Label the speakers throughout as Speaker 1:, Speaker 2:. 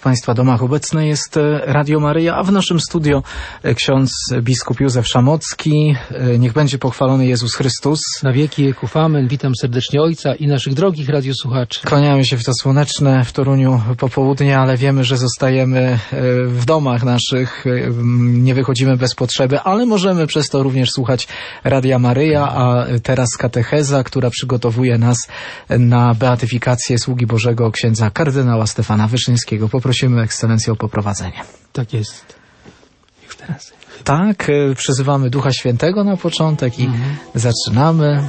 Speaker 1: Państwa domach obecne jest Radio Maryja, a w naszym studio ksiądz biskup Józef Szamocki. Niech będzie pochwalony Jezus Chrystus.
Speaker 2: Na wieki wieków amen. Witam serdecznie Ojca i naszych drogich radiosłuchaczy.
Speaker 1: Kłaniamy się w to słoneczne w Toruniu popołudnie, ale wiemy, że zostajemy w domach naszych, nie wychodzimy bez potrzeby, ale możemy przez to również słuchać Radia Maryja, a teraz katecheza, która przygotowuje nas na beatyfikację sługi Bożego księdza kardynała Stefana Wyszyńskiego. Poprosimy Ekscelencję o poprowadzenie.
Speaker 2: Tak jest. Już teraz.
Speaker 1: Tak, przyzywamy Ducha Świętego na początek i zaczynamy.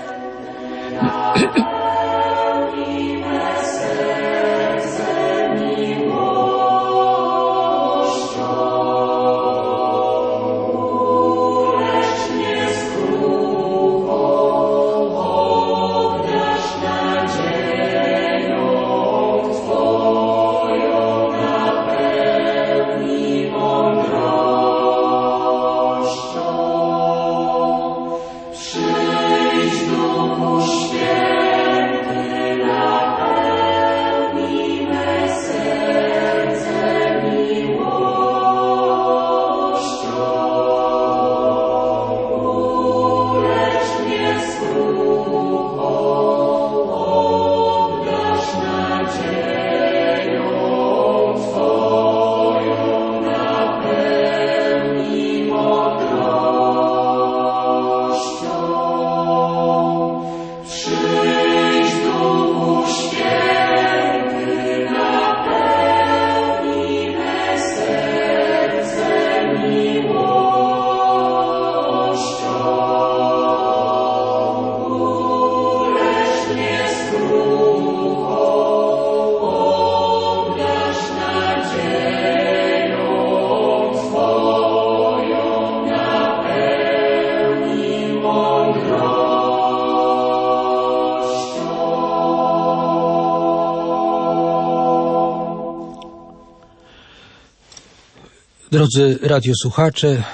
Speaker 2: Drodzy radiosłuchacze,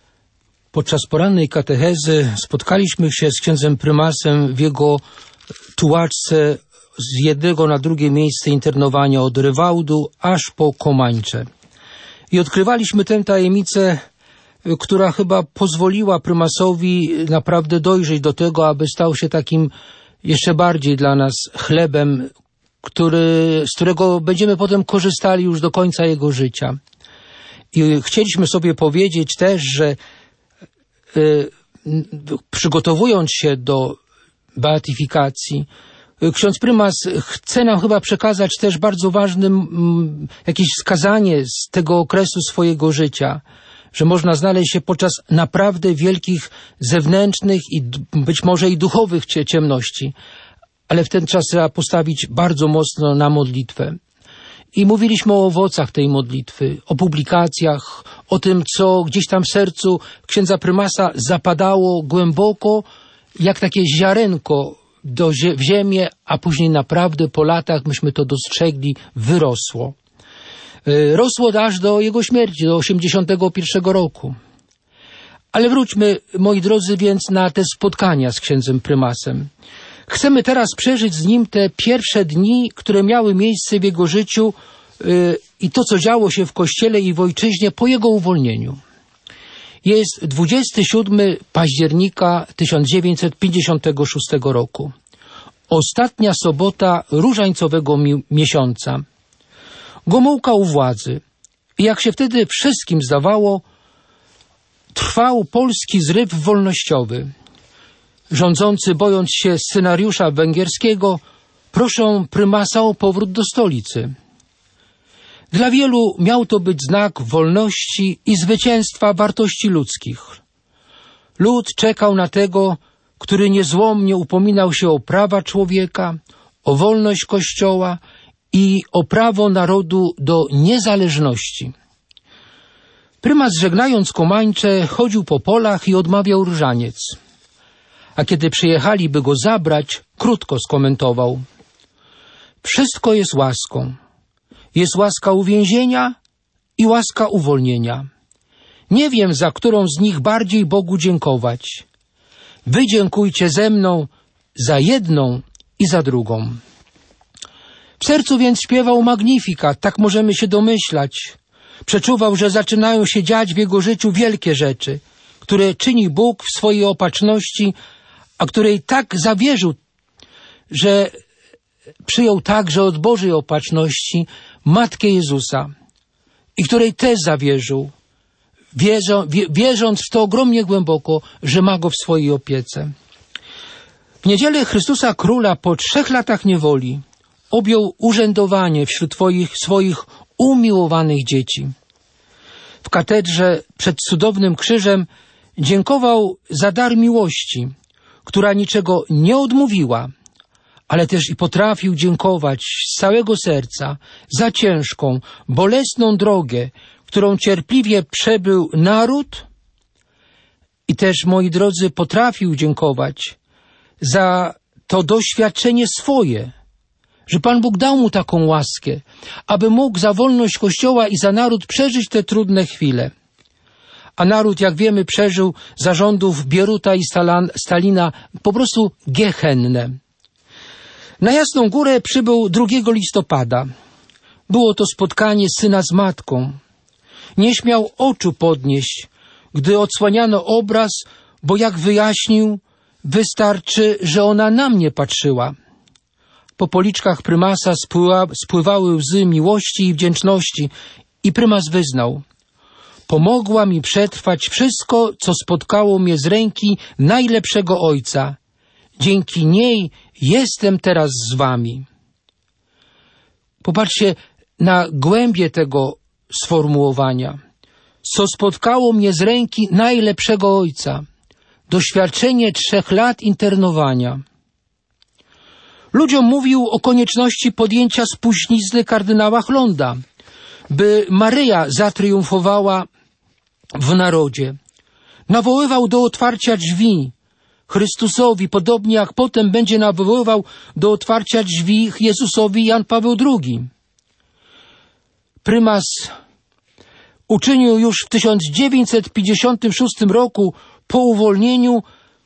Speaker 2: podczas porannej katechezy spotkaliśmy się z księdzem prymasem w jego tułaczce z jednego na drugie miejsce internowania od Rywałdu aż po Komańcze. I odkrywaliśmy tę tajemnicę, która chyba pozwoliła prymasowi naprawdę dojrzeć do tego, aby stał się takim jeszcze bardziej dla nas chlebem, z którego będziemy potem korzystali już do końca jego życia. I chcieliśmy sobie powiedzieć też, że przygotowując się do beatyfikacji, ksiądz prymas chce nam chyba przekazać też bardzo ważne jakieś wskazanie z tego okresu swojego życia, że można znaleźć się podczas naprawdę wielkich zewnętrznych i być może i duchowych ciemności, ale w ten czas trzeba postawić bardzo mocno na modlitwę. I mówiliśmy o owocach tej modlitwy, o publikacjach, o tym, co gdzieś tam w sercu księdza prymasa zapadało głęboko, jak takie ziarenko w ziemię, a później naprawdę po latach myśmy to dostrzegli, wyrosło. Rosło aż do jego śmierci, do 81 roku. Ale wróćmy, moi drodzy, więc na te spotkania z księdzem prymasem. Chcemy teraz przeżyć z nim te pierwsze dni, które miały miejsce w jego życiu i to, co działo się w Kościele i w ojczyźnie po jego uwolnieniu. Jest 27 października 1956 roku. Ostatnia sobota różańcowego miesiąca. Gomułka u władzy. I jak się wtedy wszystkim zdawało, trwał polski zryw wolnościowy. Rządzący, bojąc się scenariusza węgierskiego, proszą prymasa o powrót do stolicy. Dla wielu miał to być znak wolności i zwycięstwa wartości ludzkich. Lud czekał na tego, który niezłomnie upominał się o prawa człowieka, o wolność Kościoła i o prawo narodu do niezależności. Prymas, żegnając Komańcze, chodził po polach i odmawiał różaniec. A kiedy przyjechali, by go zabrać, krótko skomentował: wszystko jest łaską. Jest łaska uwięzienia i łaska uwolnienia. Nie wiem, za którą z nich bardziej Bogu dziękować. Wy dziękujcie ze mną za jedną i za drugą. W sercu więc śpiewał Magnificat, tak możemy się domyślać. Przeczuwał, że zaczynają się dziać w jego życiu wielkie rzeczy, które czyni Bóg w swojej opatrzności, a której tak zawierzył, że przyjął także od Bożej opatrzności Matkę Jezusa i której też zawierzył, wierząc w to ogromnie głęboko, że ma go w swojej opiece. W niedzielę Chrystusa Króla po 3 latach niewoli objął urzędowanie wśród swoich umiłowanych dzieci. W katedrze przed cudownym krzyżem dziękował za dar miłości, która niczego nie odmówiła, ale też i potrafił dziękować z całego serca za ciężką, bolesną drogę, którą cierpliwie przebył naród i też, moi drodzy, potrafił dziękować za to doświadczenie swoje, że Pan Bóg dał mu taką łaskę, aby mógł za wolność Kościoła i za naród przeżyć te trudne chwile. A naród, jak wiemy, przeżył za rządów Bieruta i Stalina po prostu gehennę. Na Jasną Górę przybył 2 listopada. Było to spotkanie syna z matką. Nie śmiał oczu podnieść, gdy odsłaniano obraz, bo jak wyjaśnił, wystarczy, że ona na mnie patrzyła. Po policzkach prymasa spływały łzy miłości i wdzięczności i prymas wyznał: pomogła mi przetrwać wszystko, co spotkało mnie z ręki najlepszego ojca. Dzięki niej jestem teraz z wami. Popatrzcie na głębię tego sformułowania. Co spotkało mnie z ręki najlepszego ojca. Doświadczenie 3 lat internowania. Ludziom mówił o konieczności podjęcia spuścizny kardynała Chlonda, by Maryja zatriumfowała w narodzie. Nawoływał do otwarcia drzwi Chrystusowi, podobnie jak potem będzie nawoływał do otwarcia drzwi Jezusowi Jan Paweł II. Prymas uczynił już w 1956 roku po uwolnieniu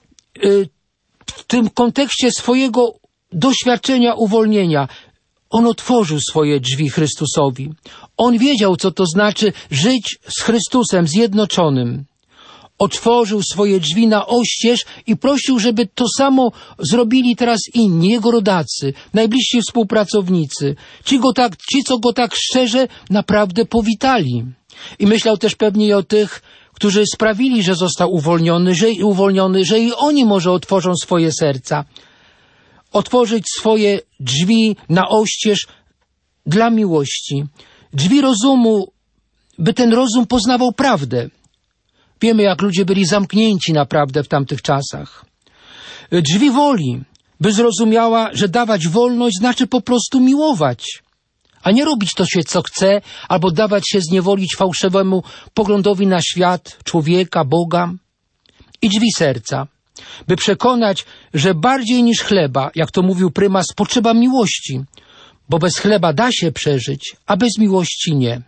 Speaker 2: w tym kontekście swojego doświadczenia uwolnienia. On otworzył swoje drzwi Chrystusowi. On wiedział, co to znaczy żyć z Chrystusem zjednoczonym. Otworzył swoje drzwi na oścież i prosił, żeby to samo zrobili teraz inni, jego rodacy, najbliżsi współpracownicy, ci, co go tak szczerze naprawdę powitali. I myślał też pewnie o tych, którzy sprawili, że został uwolniony, że i oni może otworzą swoje serca. Otworzyć swoje drzwi na oścież dla miłości. Drzwi rozumu, by ten rozum poznawał prawdę. Wiemy, jak ludzie byli zamknięci naprawdę w tamtych czasach. Drzwi woli, by zrozumiała, że dawać wolność znaczy po prostu miłować, a nie robić to się, co chce, albo dawać się zniewolić fałszywemu poglądowi na świat, człowieka, Boga. I drzwi serca, by przekonać, że bardziej niż chleba, jak to mówił prymas, potrzeba miłości, bo bez chleba da się przeżyć, a bez miłości nie.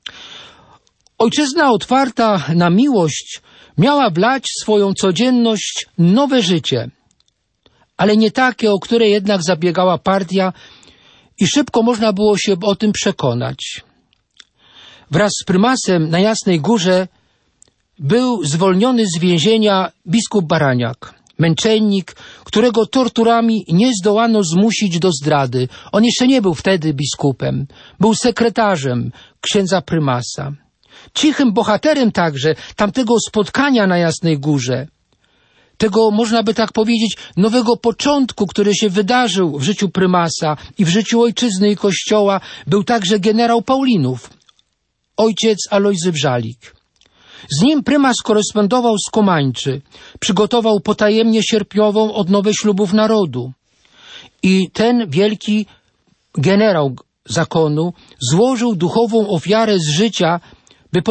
Speaker 2: Ojczyzna otwarta na miłość miała wlać w swoją codzienność nowe życie, ale nie takie, o które jednak zabiegała partia i szybko można było się o tym przekonać. Wraz z prymasem na Jasnej Górze był zwolniony z więzienia biskup Baraniak, męczennik, którego torturami nie zdołano zmusić do zdrady. On jeszcze nie był wtedy biskupem, był sekretarzem księdza prymasa. Cichym bohaterem także tamtego spotkania na Jasnej Górze, tego, można by tak powiedzieć, nowego początku, który się wydarzył w życiu prymasa i w życiu ojczyzny i kościoła, był także generał Paulinów, ojciec Alojzy Brzalik. Z nim prymas korespondował z Komańczy, przygotował potajemnie sierpniową odnowę ślubów narodu. I ten wielki generał zakonu złożył duchową ofiarę z życia, by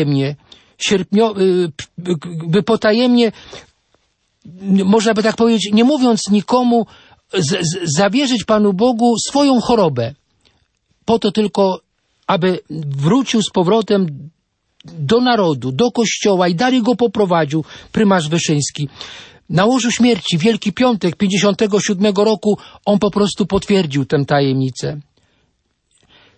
Speaker 2: potajemnie, można by tak powiedzieć, nie mówiąc nikomu, zawierzyć Panu Bogu swoją chorobę. Po to tylko, aby wrócił z powrotem do narodu, do kościoła i dalej go poprowadził prymas Wyszyński. Na łożu śmierci, Wielki Piątek 57 roku, on po prostu potwierdził tę tajemnicę.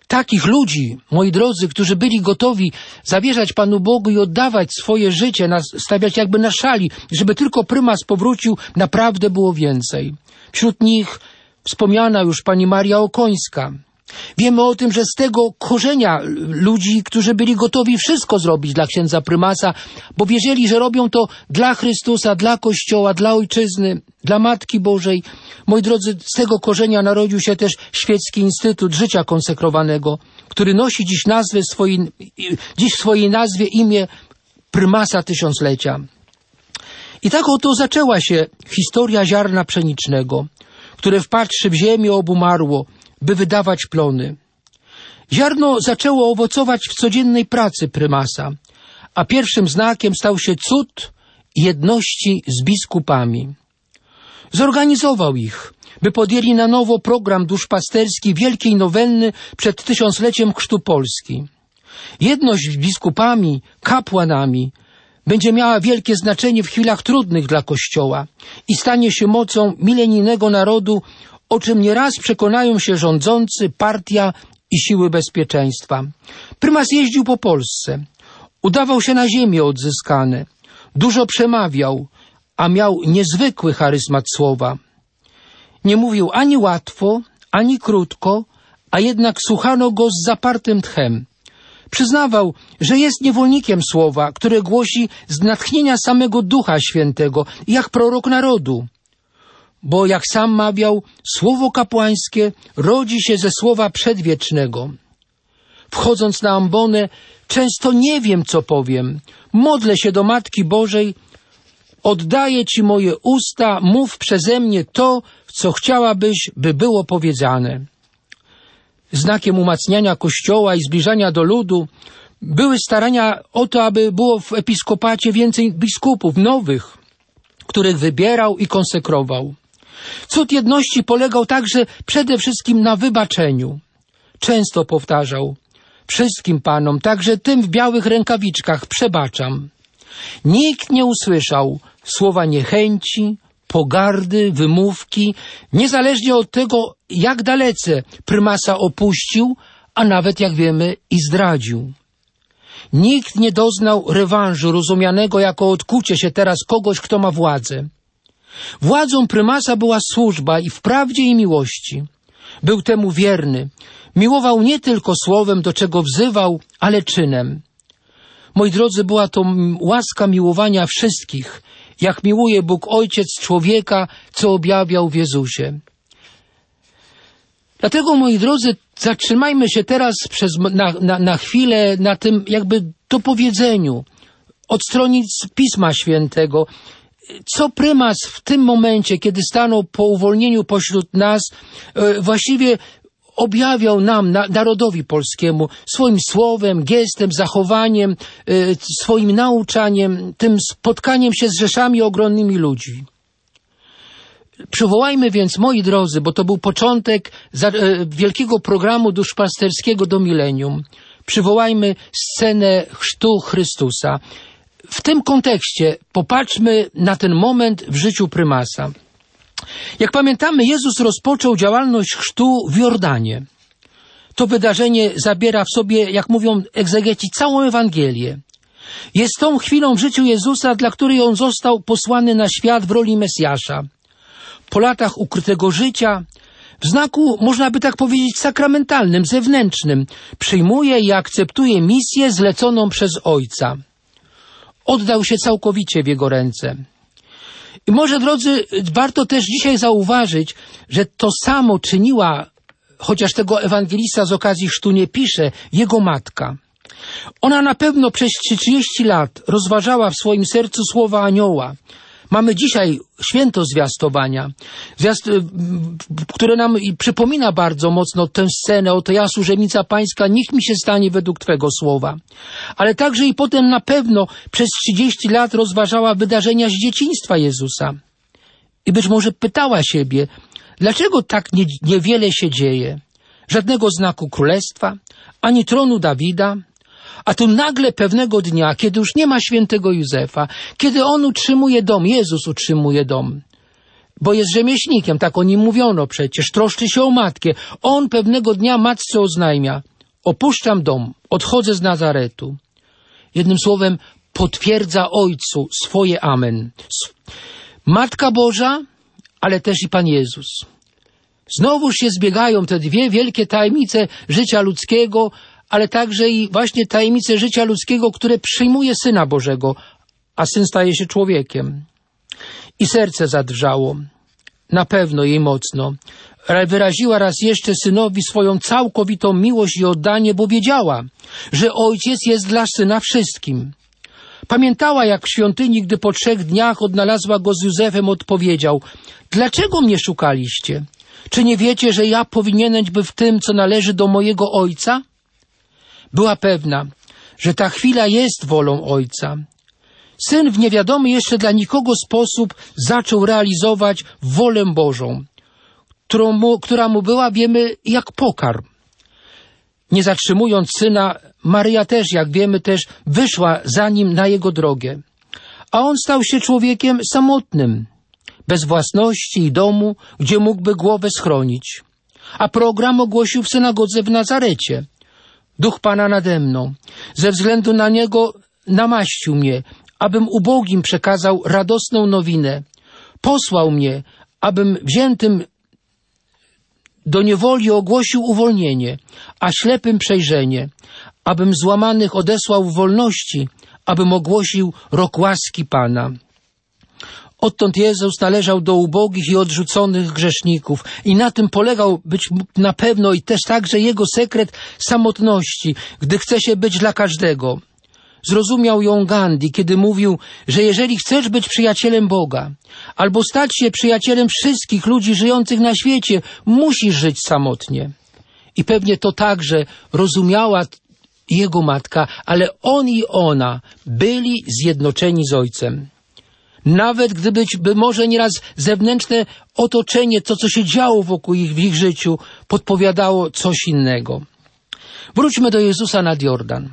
Speaker 2: Takich ludzi, moi drodzy, którzy byli gotowi zawierzać Panu Bogu i oddawać swoje życie, stawiać jakby na szali, żeby tylko prymas powrócił, naprawdę było więcej. Wśród nich wspomniana już pani Maria Okońska. Wiemy o tym, że z tego korzenia ludzi, którzy byli gotowi wszystko zrobić dla księdza prymasa, bo wierzyli, że robią to dla Chrystusa, dla Kościoła, dla Ojczyzny, dla Matki Bożej. Moi drodzy, z tego korzenia narodził się też Świecki Instytut Życia Konsekrowanego, który nosi dziś w swojej nazwie imię prymasa tysiąclecia. I tak oto zaczęła się historia ziarna pszenicznego, które wpatrzy w ziemię obumarło, by wydawać plony. Ziarno zaczęło owocować w codziennej pracy prymasa, a pierwszym znakiem stał się cud jedności z biskupami. Zorganizował ich, by podjęli na nowo program duszpasterski wielkiej nowenny przed tysiącleciem chrztu Polski. Jedność z biskupami, kapłanami będzie miała wielkie znaczenie w chwilach trudnych dla Kościoła i stanie się mocą milenijnego narodu, o czym nieraz przekonają się rządzący, partia i siły bezpieczeństwa. Prymas jeździł po Polsce, udawał się na ziemię odzyskane, dużo przemawiał, a miał niezwykły charyzmat słowa. Nie mówił ani łatwo, ani krótko, a jednak słuchano go z zapartym tchem. Przyznawał, że jest niewolnikiem słowa, które głosi z natchnienia samego Ducha Świętego, jak prorok narodu. Bo jak sam mawiał, słowo kapłańskie rodzi się ze słowa przedwiecznego. Wchodząc na ambonę, często nie wiem, co powiem. Modlę się do Matki Bożej, oddaję Ci moje usta, mów przeze mnie to, co chciałabyś, by było powiedziane. Znakiem umacniania Kościoła i zbliżania do ludu były starania o to, aby było w episkopacie więcej biskupów nowych, których wybierał i konsekrował. Cud jedności polegał także przede wszystkim na wybaczeniu. Często powtarzał: wszystkim panom, także tym w białych rękawiczkach, przebaczam. Nikt nie usłyszał słowa niechęci, pogardy, wymówki, niezależnie od tego, jak dalece prymasa opuścił, a nawet, jak wiemy, i zdradził. Nikt nie doznał rewanżu rozumianego jako odkucie się teraz kogoś, kto ma władzę. Władzą prymasa była służba i w prawdzie i miłości. Był temu wierny. Miłował nie tylko słowem, do czego wzywał, ale czynem. Moi drodzy, była to łaska miłowania wszystkich, jak miłuje Bóg Ojciec człowieka, co objawiał w Jezusie. Dlatego, moi drodzy, zatrzymajmy się teraz na chwilę na tym jakby dopowiedzeniu od stronic Pisma Świętego. Co prymas w tym momencie, kiedy stanął po uwolnieniu pośród nas, właściwie objawiał nam, narodowi polskiemu, swoim słowem, gestem, zachowaniem, swoim nauczaniem, tym spotkaniem się z rzeszami ogromnymi ludzi. Przywołajmy więc, moi drodzy, bo to był początek wielkiego programu duszpasterskiego do milenium. Przywołajmy scenę chrztu Chrystusa. W tym kontekście popatrzmy na ten moment w życiu prymasa. Jak pamiętamy, Jezus rozpoczął działalność chrztu w Jordanie. To wydarzenie zabiera w sobie, jak mówią egzegeci, całą Ewangelię. Jest tą chwilą w życiu Jezusa, dla której On został posłany na świat w roli Mesjasza. Po latach ukrytego życia, w znaku, można by tak powiedzieć, sakramentalnym, zewnętrznym, przyjmuje i akceptuje misję zleconą przez Ojca. Oddał się całkowicie w Jego ręce. I może, drodzy, warto też dzisiaj zauważyć, że to samo czyniła, chociaż tego ewangelista z okazji chrztu nie pisze, jego matka. Ona na pewno przez 30 lat rozważała w swoim sercu słowa anioła. Mamy dzisiaj święto zwiastowania, które nam przypomina bardzo mocno tę scenę: oto ja, służebnica pańska, niech mi się stanie według Twego słowa. Ale także i potem na pewno przez 30 lat rozważała wydarzenia z dzieciństwa Jezusa. I być może pytała siebie, dlaczego tak niewiele się dzieje? Żadnego znaku królestwa, ani tronu Dawida. A tu nagle pewnego dnia, kiedy już nie ma świętego Józefa, kiedy on utrzymuje dom, Jezus utrzymuje dom, bo jest rzemieślnikiem, tak o nim mówiono przecież, troszczy się o matkę. On pewnego dnia matce oznajmia: opuszczam dom, odchodzę z Nazaretu. Jednym słowem, potwierdza Ojcu swoje amen. Matka Boża, ale też i Pan Jezus. Znowuż się zbiegają te dwie wielkie tajemnice życia ludzkiego, ale także i właśnie tajemnice życia ludzkiego, które przyjmuje Syna Bożego, a Syn staje się człowiekiem. I serce zadrżało, na pewno jej mocno, ale wyraziła raz jeszcze Synowi swoją całkowitą miłość i oddanie, bo wiedziała, że Ojciec jest dla Syna wszystkim. Pamiętała, jak w świątyni, gdy po 3 dniach odnalazła go z Józefem, odpowiedział: dlaczego mnie szukaliście? Czy nie wiecie, że ja powinienem być w tym, co należy do mojego Ojca? Była pewna, że ta chwila jest wolą Ojca. Syn w niewiadomy jeszcze dla nikogo sposób zaczął realizować wolę Bożą, która mu była, wiemy, jak pokarm. Nie zatrzymując Syna, Maryja też, jak wiemy, też wyszła za nim na jego drogę. A on stał się człowiekiem samotnym, bez własności i domu, gdzie mógłby głowę schronić. A program ogłosił w synagodze w Nazarecie. Duch Pana nade mną. Ze względu na Niego namaścił mnie, abym ubogim przekazał radosną nowinę. Posłał mnie, abym wziętym do niewoli ogłosił uwolnienie, a ślepym przejrzenie, abym złamanych odesłał w wolności, abym ogłosił rok łaski Pana. Odtąd Jezus należał do ubogich i odrzuconych grzeszników i na tym polegał być na pewno i też także jego sekret samotności, gdy chce się być dla każdego. Zrozumiał ją Gandhi, kiedy mówił, że jeżeli chcesz być przyjacielem Boga albo stać się przyjacielem wszystkich ludzi żyjących na świecie, musisz żyć samotnie. I pewnie to także rozumiała jego matka, ale on i ona byli zjednoczeni z Ojcem. Nawet gdyby może nieraz zewnętrzne otoczenie, to co się działo wokół w ich życiu, podpowiadało coś innego. Wróćmy do Jezusa nad Jordan.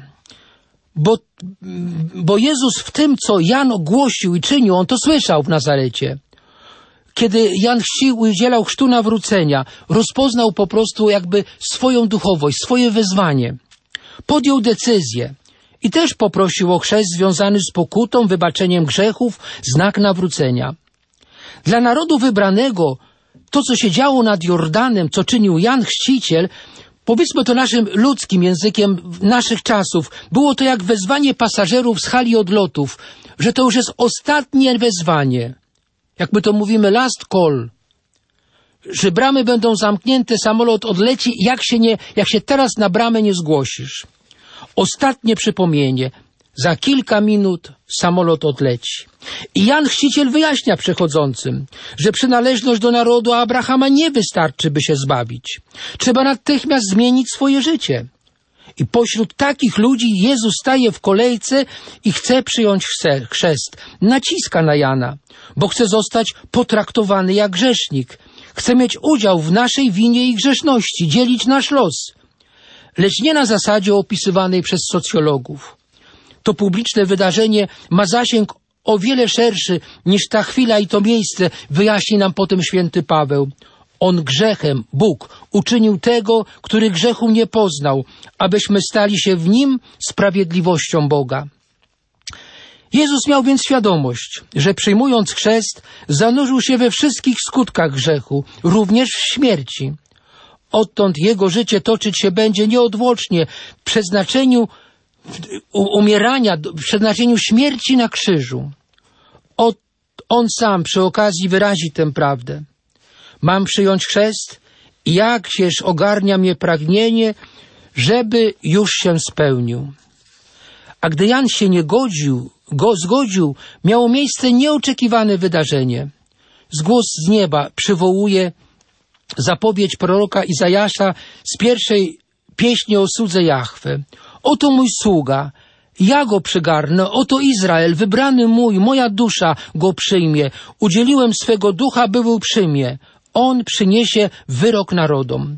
Speaker 2: Bo Jezus w tym, co Jan głosił i czynił, on to słyszał w Nazarecie. Kiedy Jan udzielał chrztu nawrócenia, rozpoznał po prostu jakby swoją duchowość, swoje wezwanie. Podjął decyzję i też poprosił o chrzest związany z pokutą, wybaczeniem grzechów, znak nawrócenia. Dla narodu wybranego to, co się działo nad Jordanem, co czynił Jan Chrzciciel, powiedzmy to naszym ludzkim językiem naszych czasów, było to jak wezwanie pasażerów z hali odlotów, że to już jest ostatnie wezwanie. Jak my to mówimy, last call. Że bramy będą zamknięte, samolot odleci, jak się teraz na bramę nie zgłosisz. Ostatnie przypomnienie. Za kilka minut samolot odleci. I Jan Chrzciciel wyjaśnia przechodzącym, że przynależność do narodu Abrahama nie wystarczy, by się zbawić. Trzeba natychmiast zmienić swoje życie. I pośród takich ludzi Jezus staje w kolejce i chce przyjąć chrzest. Naciska na Jana, bo chce zostać potraktowany jak grzesznik. Chce mieć udział w naszej winie i grzeszności, dzielić nasz los. Lecz nie na zasadzie opisywanej przez socjologów. To publiczne wydarzenie ma zasięg o wiele szerszy niż ta chwila i to miejsce, wyjaśni nam potem święty Paweł. On grzechem, Bóg, uczynił tego, który grzechu nie poznał, abyśmy stali się w nim sprawiedliwością Boga. Jezus miał więc świadomość, że przyjmując chrzest, zanurzył się we wszystkich skutkach grzechu, również w śmierci. Odtąd jego życie toczyć się będzie nieodwłocznie w przeznaczeniu umierania, w przeznaczeniu śmierci na krzyżu. On sam przy okazji wyrazi tę prawdę. Mam przyjąć chrzest i jakżeż ogarnia mnie pragnienie, żeby już się spełnił. A gdy Jan się zgodził, miało miejsce nieoczekiwane wydarzenie. Głos z nieba przywołuje zapowiedź proroka Izajasza z pierwszej pieśni o słudze Jahwe. Oto mój sługa, ja go przygarnę, oto Izrael, wybrany mój, moja dusza go przyjmie. Udzieliłem swego ducha, by był przy mnie. On przyniesie wyrok narodom.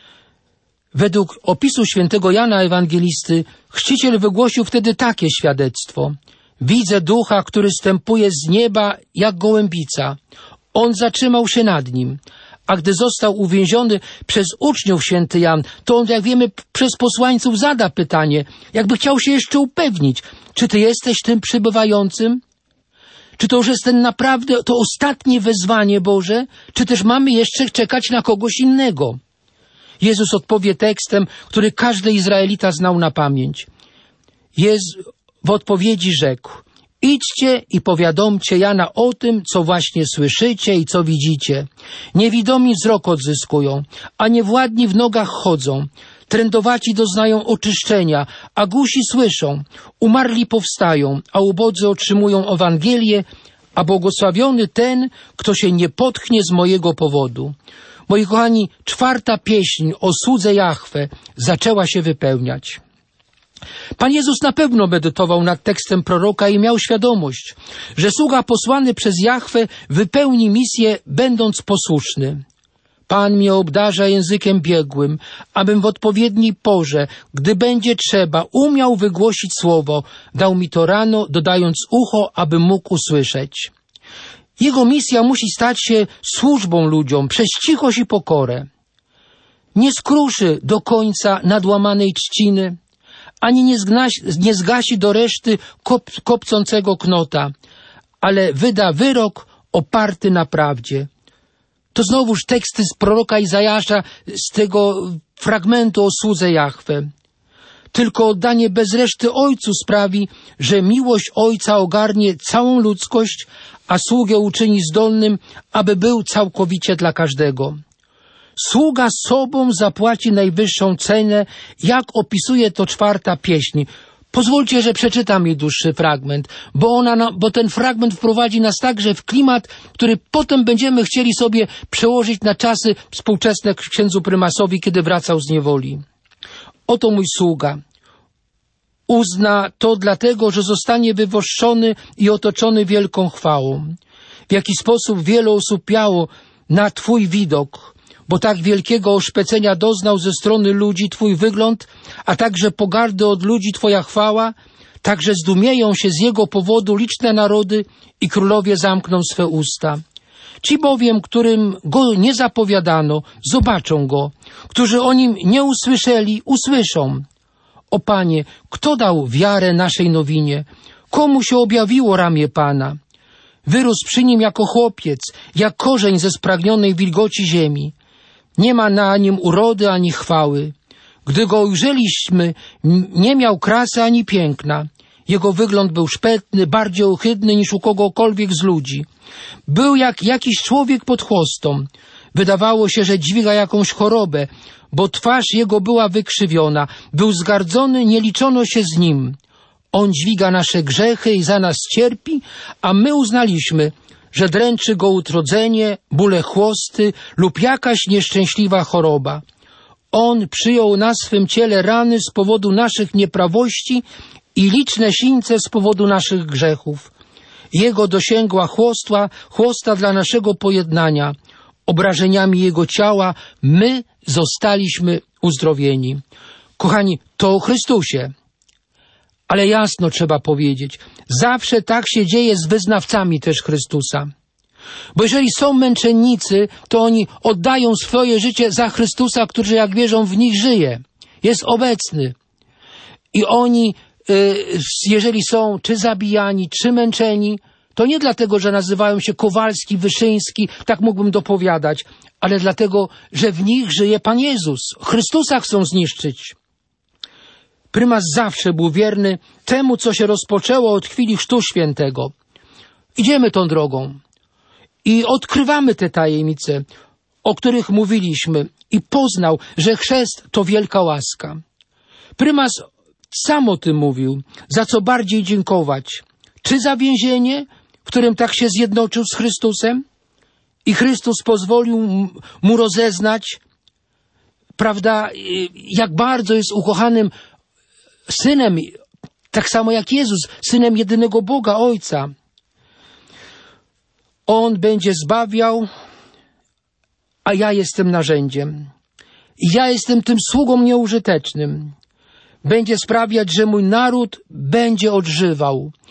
Speaker 2: Według opisu świętego Jana Ewangelisty, chrzciciel wygłosił wtedy takie świadectwo. Widzę ducha, który zstępuje z nieba jak gołębica. On zatrzymał się nad nim, A gdy został uwięziony przez uczniów święty Jan, to on, jak wiemy, przez posłańców zada pytanie, jakby chciał się jeszcze upewnić, czy ty jesteś tym przybywającym? Czy to już jest ten naprawdę, to ostatnie wezwanie Boże? Czy też mamy jeszcze czekać na kogoś innego? Jezus odpowie tekstem, który każdy Izraelita znał na pamięć. W odpowiedzi rzekł: idźcie i powiadomcie Jana o tym, co właśnie słyszycie i co widzicie. Niewidomi wzrok odzyskują, a niewładni w nogach chodzą. Trędowaci doznają oczyszczenia, a głusi słyszą. Umarli powstają, a ubodzy otrzymują Ewangelię, a błogosławiony ten, kto się nie potknie z mojego powodu. Moi kochani, 4. pieśń o słudze Jahwe zaczęła się wypełniać. Pan Jezus na pewno medytował nad tekstem proroka i miał świadomość, że sługa posłany przez Jahwe wypełni misję, będąc posłuszny. Pan mnie obdarza językiem biegłym, abym w odpowiedniej porze, gdy będzie trzeba, umiał wygłosić słowo. Dał mi to rano, dodając ucho, abym mógł usłyszeć. Jego misja musi stać się służbą ludziom przez cichość i pokorę. Nie skruszy do końca nadłamanej trzciny, ani nie zgasi do reszty kopcącego knota, ale wyda wyrok oparty na prawdzie. To znowuż teksty z proroka Izajasza, z tego fragmentu o słudze Jahwe. Tylko oddanie bez reszty Ojcu sprawi, że miłość Ojca ogarnie całą ludzkość, a sługę uczyni zdolnym, aby był całkowicie dla każdego. Sługa sobą zapłaci najwyższą cenę, jak opisuje to 4. pieśń. Pozwólcie, że przeczytam jej dłuższy fragment, bo ten fragment wprowadzi nas także w klimat, który potem będziemy chcieli sobie przełożyć na czasy współczesne księdzu prymasowi, kiedy wracał z niewoli. Oto mój sługa. Uzna to dlatego, że zostanie wywyższony i otoczony wielką chwałą. W jaki sposób wiele osłupiało na Twój widok, bo tak wielkiego oszpecenia doznał ze strony ludzi Twój wygląd, a także pogardy od ludzi Twoja chwała, także zdumieją się z jego powodu liczne narody i królowie zamkną swe usta. Ci bowiem, którym go nie zapowiadano, zobaczą go, którzy o nim nie usłyszeli, usłyszą. O Panie, kto dał wiarę naszej nowinie? Komu się objawiło ramię Pana? Wyrósł przy nim jako chłopiec, jak korzeń ze spragnionej wilgoci ziemi. Nie ma na nim urody ani chwały. Gdy go ujrzeliśmy, nie miał krasy ani piękna. Jego wygląd był szpetny, bardziej ohydny niż u kogokolwiek z ludzi. Był jak jakiś człowiek pod chłostą. Wydawało się, że dźwiga jakąś chorobę, bo twarz jego była wykrzywiona. Był zgardzony, nie liczono się z nim. On dźwiga nasze grzechy i za nas cierpi, a my uznaliśmy, że dręczy go utrudzenie, bóle chłosty lub jakaś nieszczęśliwa choroba. On przyjął na swym ciele rany z powodu naszych nieprawości i liczne sińce z powodu naszych grzechów. Jego dosięgła chłosta dla naszego pojednania. Obrażeniami jego ciała my zostaliśmy uzdrowieni. Kochani, to o Chrystusie. Ale jasno trzeba powiedzieć, zawsze tak się dzieje z wyznawcami też Chrystusa. Bo jeżeli są męczennicy, to oni oddają swoje życie za Chrystusa, który, jak wierzą, w nich żyje. Jest obecny. I oni, jeżeli są czy zabijani, czy męczeni, to nie dlatego, że nazywają się Kowalski, Wyszyński, tak mógłbym dopowiadać, ale dlatego, że w nich żyje Pan Jezus. Chrystusa chcą zniszczyć. Prymas zawsze był wierny temu, co się rozpoczęło od chwili Chrztu Świętego. Idziemy tą drogą i odkrywamy te tajemnice, o których mówiliśmy, i poznał, że chrzest to wielka łaska. Prymas sam o tym mówił, za co bardziej dziękować. Czy za więzienie, w którym tak się zjednoczył z Chrystusem i Chrystus pozwolił mu rozeznać, prawda, jak bardzo jest ukochanym Synem, tak samo jak Jezus, Synem jedynego Boga, Ojca. On będzie zbawiał, a ja jestem narzędziem. I ja jestem tym sługą nieużytecznym. Będzie sprawiać, że mój naród będzie odżywał.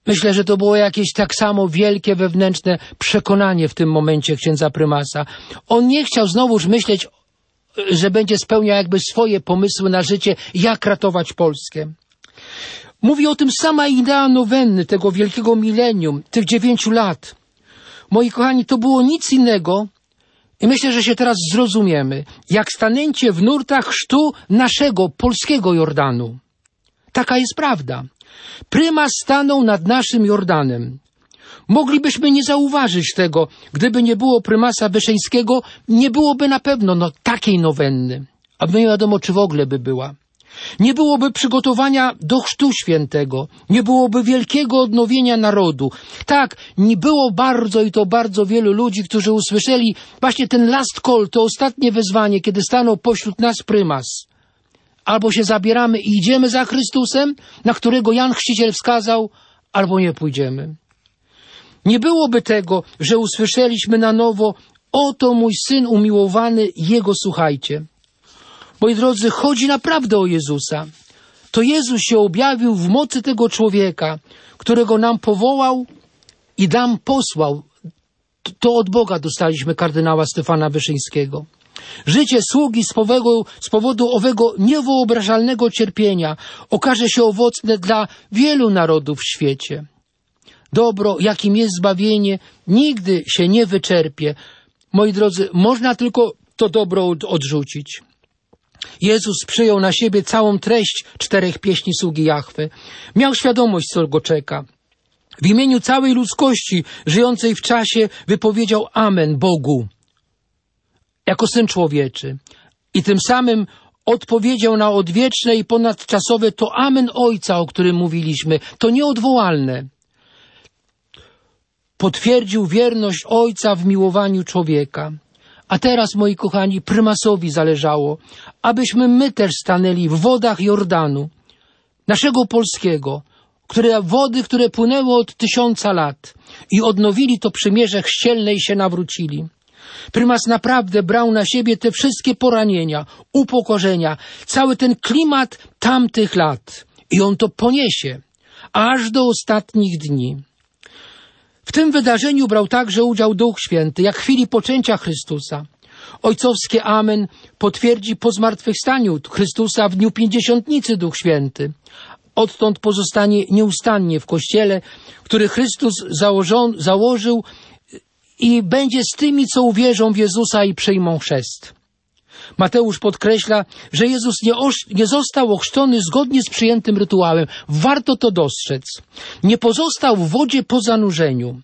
Speaker 2: Myślę, że to było jakieś tak samo wielkie wewnętrzne przekonanie w tym momencie księdza prymasa. On nie chciał znowuż myśleć, że będzie spełniał jakby swoje pomysły na życie, jak ratować Polskę. Mówi o tym sama idea nowenny, tego wielkiego milenium, tych 9 lat. Moi kochani, to było nic innego, i myślę, że się teraz zrozumiemy, jak stanęcie w nurtach chrztu naszego, polskiego Jordanu. Taka jest prawda. Prymas stanął nad naszym Jordanem. Moglibyśmy nie zauważyć tego, gdyby nie było prymasa Wyszyńskiego, nie byłoby na pewno takiej nowenny. A nie wiadomo, czy w ogóle by była. Nie byłoby przygotowania do chrztu świętego. Nie byłoby wielkiego odnowienia narodu. Tak, nie było bardzo i to bardzo wielu ludzi, którzy usłyszeli właśnie ten last call, to ostatnie wezwanie, kiedy stanął pośród nas prymas. Albo się zabieramy i idziemy za Chrystusem, na którego Jan Chrzciciel wskazał, albo nie pójdziemy. Nie byłoby tego, że usłyszeliśmy na nowo, oto mój Syn umiłowany, Jego słuchajcie. Moi drodzy, chodzi naprawdę o Jezusa. To Jezus się objawił w mocy tego człowieka, którego nam powołał i nam posłał. To od Boga dostaliśmy kardynała Stefana Wyszyńskiego. Życie sługi z powodu owego niewyobrażalnego cierpienia okaże się owocne dla wielu narodów w świecie. Dobro, jakim jest zbawienie, nigdy się nie wyczerpie. Moi drodzy, można tylko to dobro odrzucić. Jezus przyjął na siebie całą treść 4 pieśni sługi Jahwe. Miał świadomość, co go czeka. W imieniu całej ludzkości żyjącej w czasie wypowiedział Amen Bogu jako Syn Człowieczy. I tym samym odpowiedział na odwieczne i ponadczasowe to Amen Ojca, o którym mówiliśmy. To nieodwołalne. Potwierdził wierność Ojca w miłowaniu człowieka. A teraz, moi kochani, prymasowi zależało, abyśmy my też stanęli w wodach Jordanu, naszego polskiego, wody, które płynęły od 1000 lat i odnowili to przymierze chrzcielne i się nawrócili. Prymas naprawdę brał na siebie te wszystkie poranienia, upokorzenia, cały ten klimat tamtych lat i on to poniesie, aż do ostatnich dni. W tym wydarzeniu brał także udział Duch Święty, jak w chwili poczęcia Chrystusa. Ojcowskie Amen potwierdzi po zmartwychwstaniu Chrystusa w dniu Pięćdziesiątnicy Duch Święty. Odtąd pozostanie nieustannie w Kościele, który Chrystus założył i będzie z tymi, co uwierzą w Jezusa i przyjmą chrzest. Mateusz podkreśla, że Jezus nie został ochrzczony zgodnie z przyjętym rytuałem. Warto to dostrzec. Nie pozostał w wodzie po zanurzeniu,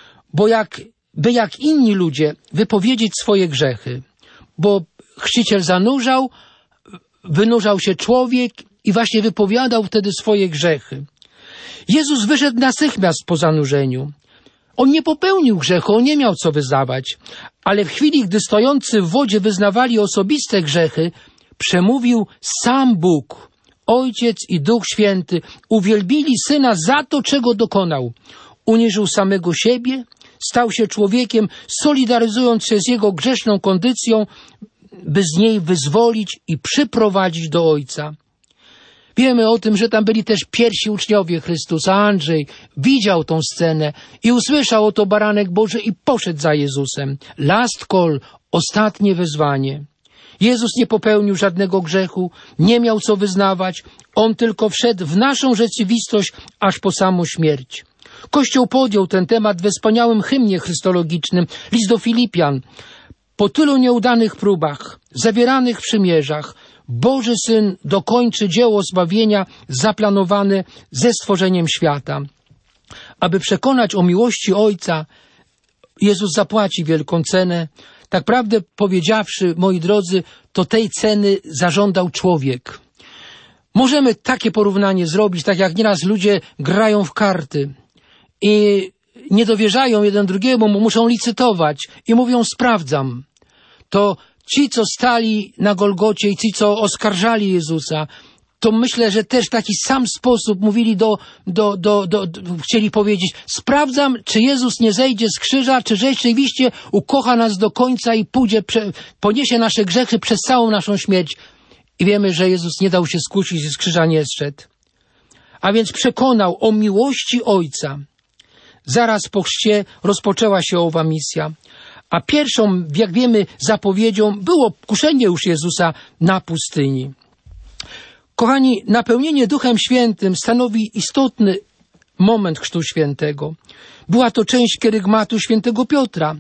Speaker 2: by jak inni ludzie wypowiedzieć swoje grzechy. Bo chrzciciel zanurzał, wynurzał się człowiek i właśnie wypowiadał wtedy swoje grzechy. Jezus wyszedł natychmiast po zanurzeniu. On nie popełnił grzechu, on nie miał co wyznawać, ale w chwili, gdy stojący w wodzie wyznawali osobiste grzechy, przemówił sam Bóg, Ojciec i Duch Święty, uwielbili Syna za to, czego dokonał. Uniżył samego siebie, stał się człowiekiem, solidaryzując się z jego grzeszną kondycją, by z niej wyzwolić i przyprowadzić do Ojca. Wiemy o tym, że tam byli też pierwsi uczniowie Chrystusa. Andrzej widział tą scenę i usłyszał oto baranek Boży i poszedł za Jezusem. Last call, ostatnie wezwanie. Jezus nie popełnił żadnego grzechu, nie miał co wyznawać. On tylko wszedł w naszą rzeczywistość aż po samą śmierć. Kościół podjął ten temat we wspaniałym hymnie chrystologicznym, list do Filipian. Po tylu nieudanych próbach, zawieranych przymierzach, Boży Syn dokończy dzieło zbawienia zaplanowane ze stworzeniem świata. Aby przekonać o miłości Ojca, Jezus zapłaci wielką cenę. Tak prawdę powiedziawszy, moi drodzy, to tej ceny zażądał człowiek. Możemy takie porównanie zrobić, tak jak nieraz ludzie grają w karty i nie dowierzają jeden drugiemu, muszą licytować i mówią sprawdzam. To ci, co stali na Golgocie i ci, co oskarżali Jezusa, to myślę, że też w taki sam sposób mówili chcieli powiedzieć, sprawdzam, czy Jezus nie zejdzie z krzyża, czy rzeczywiście ukocha nas do końca i poniesie nasze grzechy przez całą naszą śmierć. I wiemy, że Jezus nie dał się skusić i z krzyża nie zszedł. a więc przekonał o miłości Ojca. Zaraz po chrzcie rozpoczęła się owa misja. A pierwszą, jak wiemy, zapowiedzią było kuszenie już Jezusa na pustyni. Kochani, napełnienie Duchem Świętym stanowi istotny moment Chrztu Świętego. Była to część kerygmatu świętego Piotra.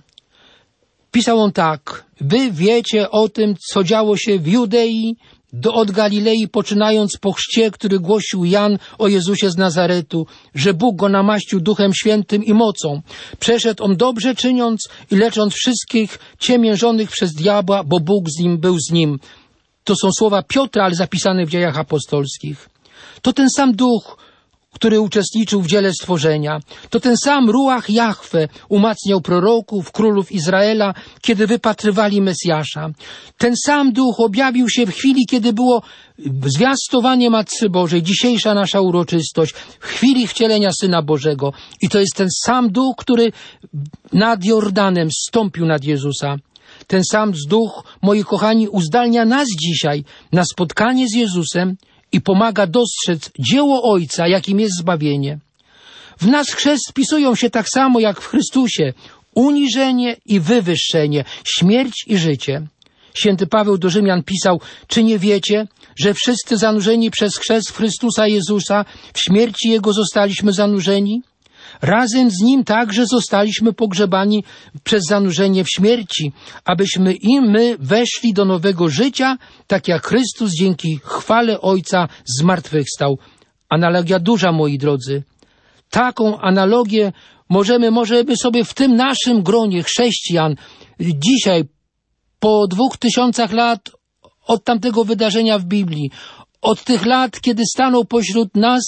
Speaker 2: Pisał on tak: wy wiecie o tym, co działo się w Judei, od Galilei, poczynając po chrzcie, który głosił Jan o Jezusie z Nazaretu, że Bóg go namaścił Duchem Świętym i mocą. Przeszedł on dobrze czyniąc i lecząc wszystkich ciemiężonych przez diabła, bo Bóg z nim był z nim. To są słowa Piotra, ale zapisane w Dziejach Apostolskich. To ten sam Duch, który uczestniczył w dziele stworzenia. To ten sam Ruach Jahwe umacniał proroków, królów Izraela, kiedy wypatrywali Mesjasza. Ten sam Duch objawił się w chwili, kiedy było zwiastowanie Matce Bożej, dzisiejsza nasza uroczystość, w chwili wcielenia Syna Bożego. I to jest ten sam Duch, który nad Jordanem zstąpił nad Jezusa. Ten sam Duch, moi kochani, uzdalnia nas dzisiaj na spotkanie z Jezusem i pomaga dostrzec dzieło Ojca, jakim jest zbawienie. W nas chrzest wpisują się tak samo jak w Chrystusie uniżenie i wywyższenie, śmierć i życie. Święty Paweł do Rzymian pisał: czy nie wiecie, że wszyscy zanurzeni przez chrzest w Chrystusa Jezusa w śmierci Jego zostaliśmy zanurzeni? Razem z Nim także zostaliśmy pogrzebani przez zanurzenie w śmierci, abyśmy i my weszli do nowego życia, tak jak Chrystus dzięki chwale Ojca zmartwychwstał. Analogia duża, moi drodzy. Taką analogię możemy sobie w tym naszym gronie chrześcijan dzisiaj, po 2000 lat od tamtego wydarzenia w Biblii, od tych lat, kiedy stanął pośród nas,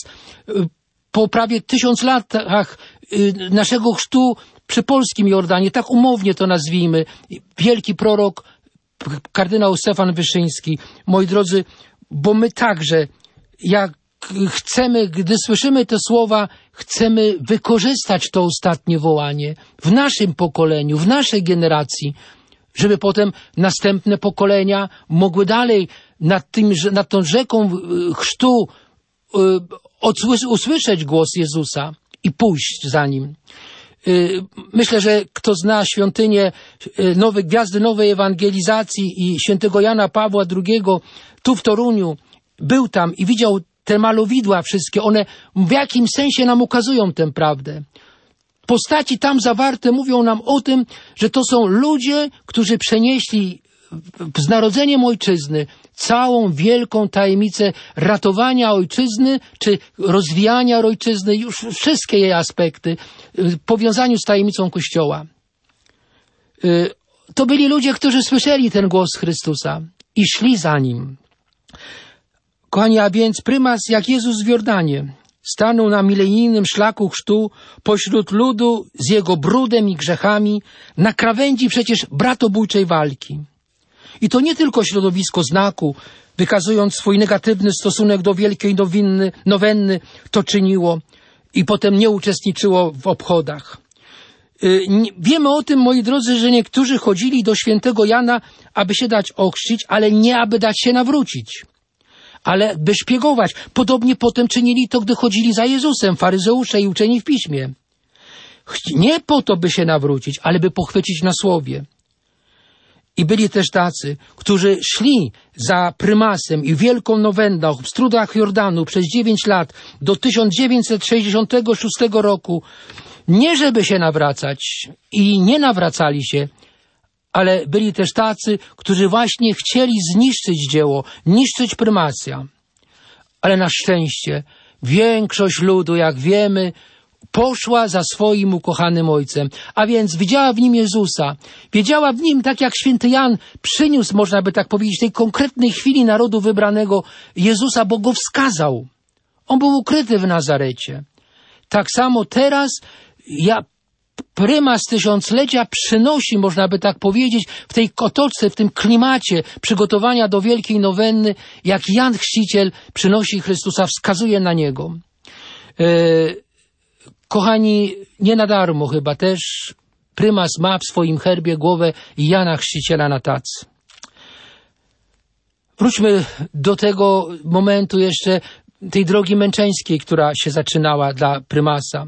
Speaker 2: po prawie 1000 latach naszego chrztu przy polskim Jordanie, tak umownie to nazwijmy, wielki prorok, kardynał Stefan Wyszyński. Moi drodzy, bo my także, jak chcemy, gdy słyszymy te słowa, chcemy wykorzystać to ostatnie wołanie w naszym pokoleniu, w naszej generacji, żeby potem następne pokolenia mogły dalej nad tą rzeką chrztu usłyszeć głos Jezusa i pójść za Nim. Myślę, że kto zna świątynię Gwiazdy Nowej Ewangelizacji i świętego Jana Pawła II tu w Toruniu, był tam i widział te malowidła wszystkie, one w jakimś sensie nam ukazują tę prawdę. Postaci tam zawarte mówią nam o tym, że to są ludzie, którzy przenieśli z narodzeniem ojczyzny całą wielką tajemnicę ratowania ojczyzny, czy rozwijania ojczyzny, już wszystkie jej aspekty w powiązaniu z tajemnicą Kościoła. To byli ludzie, którzy słyszeli ten głos Chrystusa i szli za Nim. Kochani, a więc prymas jak Jezus w Jordanie stanął na milenijnym szlaku chrztu pośród ludu z jego brudem i grzechami na krawędzi przecież bratobójczej walki. I to nie tylko środowisko znaku, wykazując swój negatywny stosunek do wielkiej nowenny, to czyniło i potem nie uczestniczyło w obchodach. Wiemy o tym, moi drodzy, że niektórzy chodzili do świętego Jana, aby się dać ochrzcić, ale nie aby dać się nawrócić, ale by szpiegować. Podobnie potem czynili to, gdy chodzili za Jezusem, faryzeusze i uczeni w piśmie. Nie po to, by się nawrócić, ale by pochwycić na słowie. I byli też tacy, którzy szli za prymasem i wielką nowenną w strudach Jordanu przez 9 lat do 1966 roku, nie żeby się nawracać i nie nawracali się, ale byli też tacy, którzy właśnie chcieli zniszczyć dzieło, niszczyć prymacja. Ale na szczęście większość ludu, jak wiemy, poszła za swoim ukochanym Ojcem, a więc widziała w Nim Jezusa, wiedziała w Nim, tak jak święty Jan przyniósł, można by tak powiedzieć, tej konkretnej chwili narodu wybranego Jezusa, bo Go wskazał. On był ukryty w Nazarecie. Tak samo teraz prymas tysiąclecia przynosi, można by tak powiedzieć, w tej otoczce, w tym klimacie przygotowania do wielkiej nowenny, jak Jan Chrzciciel przynosi Chrystusa, wskazuje na Niego. Kochani, nie na darmo chyba też prymas ma w swoim herbie głowę Jana Chrzciciela na tacy. Wróćmy do tego momentu jeszcze. tej drogi męczeńskiej, która się zaczynała dla prymasa.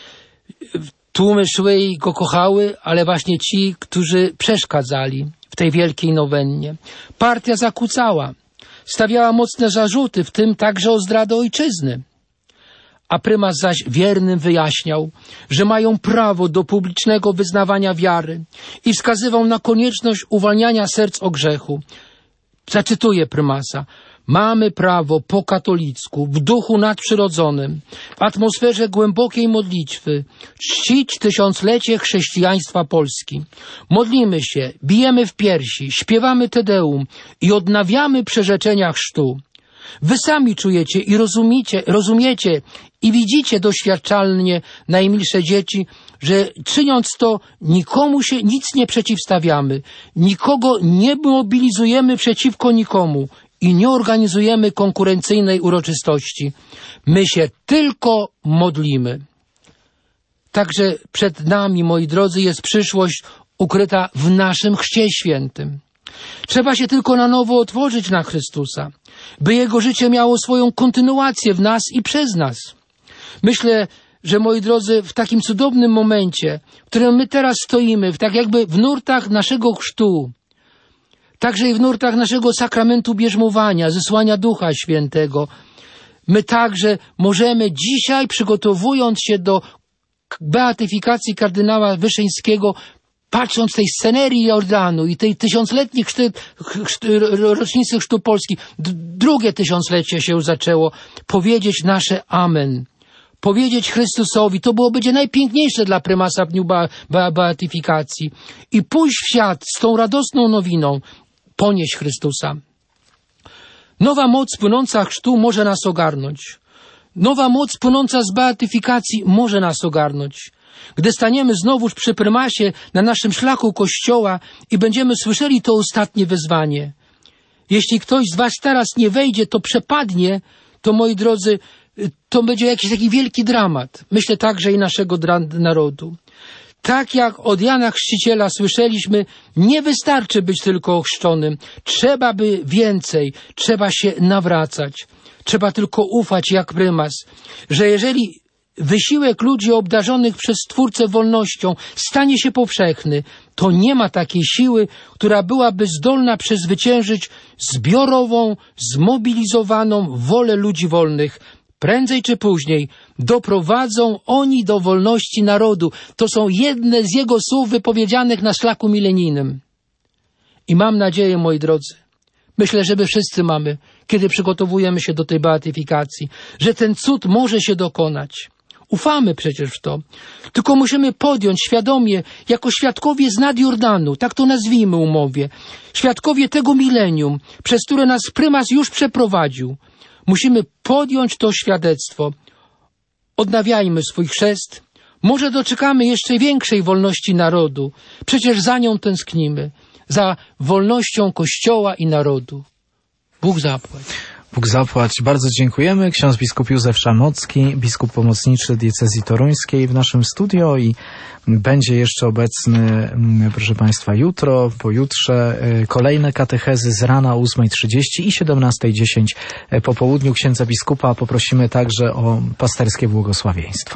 Speaker 2: Tłumy szły i go kochały, ale właśnie ci, którzy przeszkadzali w tej wielkiej nowennie. Partia zakłócała, stawiała mocne zarzuty, w tym także o zdradę ojczyzny. A prymas zaś wiernym wyjaśniał, że mają prawo do publicznego wyznawania wiary i wskazywał na konieczność uwalniania serc o grzechu. Zacytuję prymasa. Mamy prawo po katolicku, w duchu nadprzyrodzonym, w atmosferze głębokiej modlitwy, czcić tysiąclecie chrześcijaństwa Polski. Modlimy się, bijemy w piersi, śpiewamy Te Deum i odnawiamy przyrzeczenia chrztu. Wy sami czujecie i rozumiecie i widzicie doświadczalnie, najmilsze dzieci, że czyniąc to nikomu się nic nie przeciwstawiamy, nikogo nie mobilizujemy przeciwko nikomu i nie organizujemy konkurencyjnej uroczystości. My się tylko modlimy. Także przed nami, moi drodzy, jest przyszłość ukryta w naszym Chrzcie Świętym. Trzeba się tylko na nowo otworzyć na Chrystusa, by Jego życie miało swoją kontynuację w nas i przez nas. Myślę, że moi drodzy, w takim cudownym momencie, w którym my teraz stoimy, tak jakby w nurtach naszego chrztu, także i w nurtach naszego sakramentu bierzmowania, zesłania Ducha Świętego, my także możemy dzisiaj, przygotowując się do beatyfikacji kardynała Wyszyńskiego, patrząc tej scenerii Jordanu i tej tysiącletniej rocznicy chrztu Polski, drugie tysiąclecie się zaczęło, powiedzieć nasze amen. Powiedzieć Chrystusowi, to będzie najpiękniejsze dla prymasa w dniu beatyfikacji. I pójść w świat z tą radosną nowiną, ponieść Chrystusa. Nowa moc płynąca chrztu może nas ogarnąć. Nowa moc płynąca z beatyfikacji może nas ogarnąć. Gdy staniemy znowuż przy prymasie na naszym szlaku Kościoła i będziemy słyszeli to ostatnie wezwanie. Jeśli ktoś z was teraz nie wejdzie, to przepadnie, to moi drodzy, to będzie jakiś taki wielki dramat. Myślę także i naszego narodu. Tak jak od Jana Chrzciciela słyszeliśmy, nie wystarczy być tylko ochrzczonym. Trzeba by więcej, trzeba się nawracać. Trzeba tylko ufać jak prymas, że jeżeli wysiłek ludzi obdarzonych przez Stwórcę wolnością stanie się powszechny, to nie ma takiej siły, która byłaby zdolna przezwyciężyć zbiorową, zmobilizowaną wolę ludzi wolnych. Prędzej czy później doprowadzą oni do wolności narodu. To są jedne z jego słów wypowiedzianych na szlaku milenijnym. I mam nadzieję, moi drodzy, myślę, że my wszyscy mamy, kiedy przygotowujemy się do tej beatyfikacji, że ten cud może się dokonać. Ufamy przecież w to. Tylko musimy podjąć świadomie, jako świadkowie z nad Jordanu, tak to nazwijmy umowie, świadkowie tego milenium, przez które nas prymas już przeprowadził. Musimy podjąć to świadectwo. Odnawiajmy swój chrzest. Może doczekamy jeszcze większej wolności narodu. Przecież za nią tęsknimy. Za wolnością Kościoła i narodu. Bóg zapłać.
Speaker 1: Bóg zapłać. Bardzo dziękujemy. Ksiądz biskup Józef Szamocki, biskup pomocniczy diecezji toruńskiej w naszym studio i będzie jeszcze obecny, proszę Państwa, jutro, pojutrze kolejne katechezy z rana o 8:30 i 17:10 po południu. Księdza biskupa poprosimy także o pasterskie błogosławieństwo.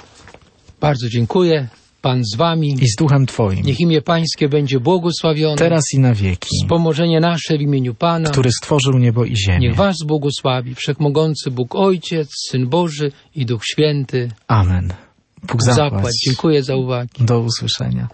Speaker 2: Bardzo dziękuję. Pan z wami.
Speaker 1: I z duchem Twoim.
Speaker 2: Niech imię Pańskie będzie błogosławione.
Speaker 1: Teraz i na wieki.
Speaker 2: Wspomożenie nasze w imieniu Pana,
Speaker 1: który stworzył niebo i ziemię.
Speaker 2: Niech was błogosławi Wszechmogący Bóg Ojciec, Syn Boży i Duch Święty.
Speaker 1: Amen. Bóg zapłać.
Speaker 2: Dziękuję za uwagę.
Speaker 1: Do usłyszenia.